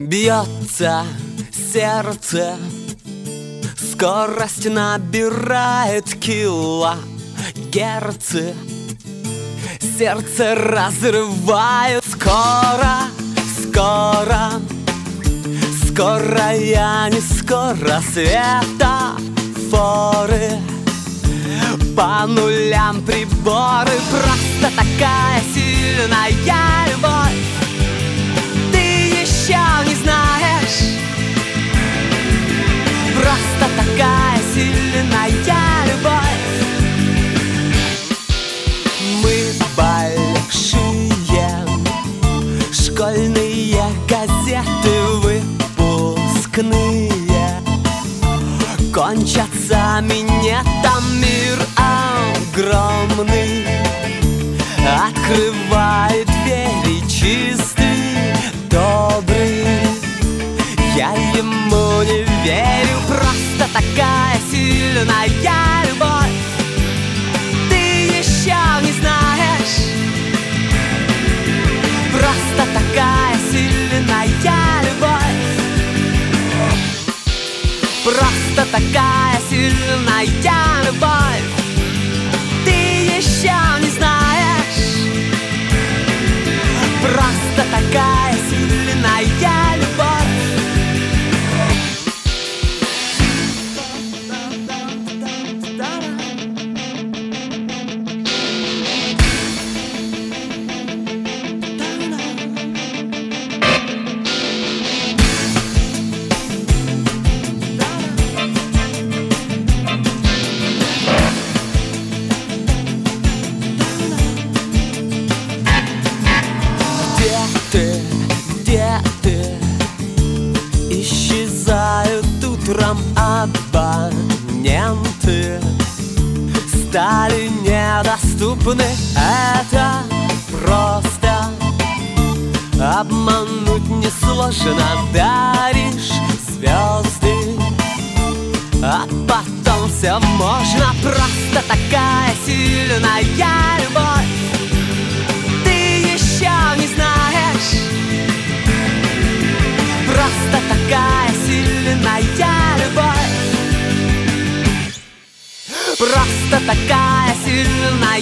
Бьется сердце, скорость набирает килогерцы. Сердце разрывает скоро, скоро. Скоро я не скоро, светофоры по нулям приборы. Просто такая сильная любовь, ты еще не знаешь. Просто такая сильная любовь. Мы большие, школьные газеты выпускные кончатся минетом, мир огромный открывает двери, чистый, добрый. Я ему не верю, просто такая сильная любовь, ты еще не знаешь. Просто такая сильная любовь. Просто такая сильная любовь, ты еще не знаешь. Просто такая сильная любовь. Где ты? Исчезают утром абоненты, стали недоступны. Это просто обмануть несложно. Даришь звезды, а потом все можно. Просто такая сильная любовь, ты еще не знаешь. Просто такая сильная любовь. Просто такая сильная